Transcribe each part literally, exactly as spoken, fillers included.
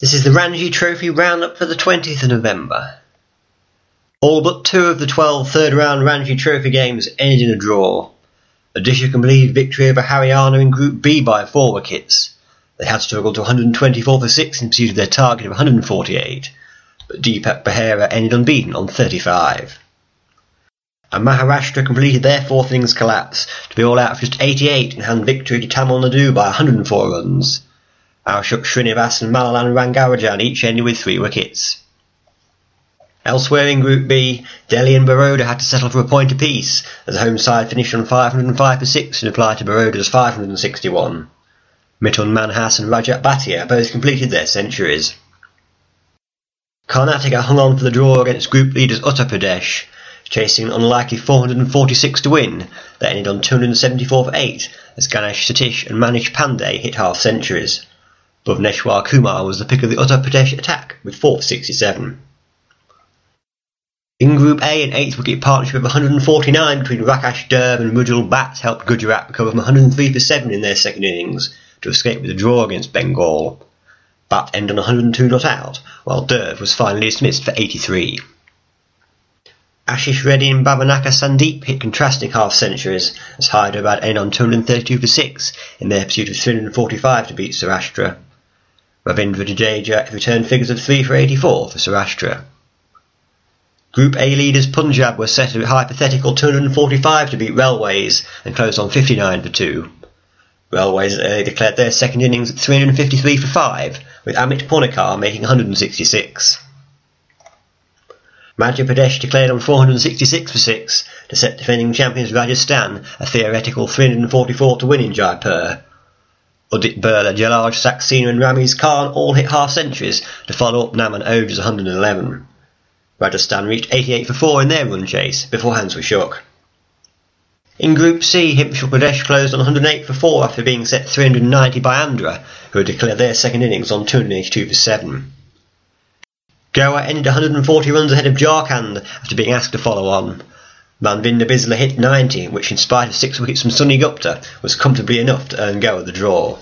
This is the Ranji Trophy roundup for the twentieth of November. All but two of the twelve third round Ranji Trophy games ended in a draw. Odisha completed victory over Haryana in Group B by four wickets. They had struggled to one hundred twenty-four for six in pursuit of their target of one hundred forty-eight, but Deepak Behera ended unbeaten on thirty-five. And Maharashtra completed their fourth innings collapse to be all out for just eighty-eight and hand victory to Tamil Nadu by one hundred four runs. Ashok Srinivas and Malalan Rangarajan each ended with three wickets. Elsewhere in Group B, Delhi and Baroda had to settle for a point apiece as the home side finished on five hundred five for six in reply to Baroda's five hundred sixty-one. Mithun Manhas and Rajat Bhatia both completed their centuries. Karnataka hung on for the draw against group leaders Uttar Pradesh, chasing an unlikely four hundred forty-six to win that ended on two hundred seventy-four for eight as Ganesh Satish and Manish Pandey hit half centuries. Bhuvneshwar Kumar was the pick of the Uttar Pradesh attack with four for sixty-seven. In Group A, an eighth wicket partnership of one hundred forty-nine between Rakesh Derv and Mujal Bhatt helped Gujarat recover from one hundred three for seven in their second innings to escape with a draw against Bengal. Bhatt ended on one hundred two not out, while Derv was finally dismissed for eighty-three. Ashish Reddy and Bhavanaka Sandeep hit contrasting half-centuries as Hyderabad ended on two hundred thirty-two for six in their pursuit of three hundred forty-five to beat Saurashtra. Ravindra Jadeja returned figures of three for eighty-four for Saurashtra. Group A leaders Punjab were set at a hypothetical two hundred forty-five to beat Railways and closed on fifty-nine for two. Railways early declared their second innings at three hundred fifty-three for five, with Amit Punikar making one hundred sixty-six. Madhya Pradesh declared on four hundred sixty-six for six to set defending champions Rajasthan a theoretical three hundred forty-four to win in Jaipur. Udit Birla, Jalaj Saxena and Ramiz Khan all hit half-centuries to follow up Naman Oja's one hundred eleven. Rajasthan reached eighty-eight for four in their run chase before hands were shook. In Group C, Himachal Pradesh closed on one hundred eight for four after being set three hundred ninety by Andhra, who had declared their second innings on two hundred eighty-two for seven. Goa ended one hundred forty runs ahead of Jharkhand after being asked to follow on. Manvinder Bisla hit ninety, which in spite of six wickets from Sunny Gupta was comfortably enough to earn Goa the draw.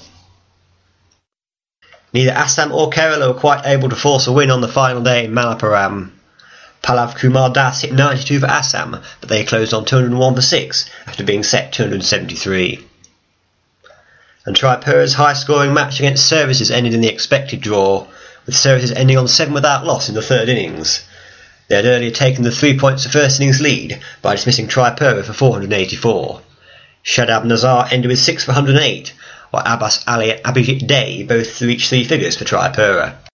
Neither Assam or Kerala were quite able to force a win on the final day in Malappuram. Pallav Kumar Das hit ninety-two for Assam, but they closed on two hundred one for six after being set two hundred seventy-three. And Tripura's high-scoring match against Services ended in the expected draw, with Services ending on seven without loss in the third innings. They had earlier taken the three points of first innings lead by dismissing Tripura for four hundred eighty-four. Shadab Nazar ended with six for one hundred eight, while Abbas Ali and Abhijit Dey both reached three figures for Tripura.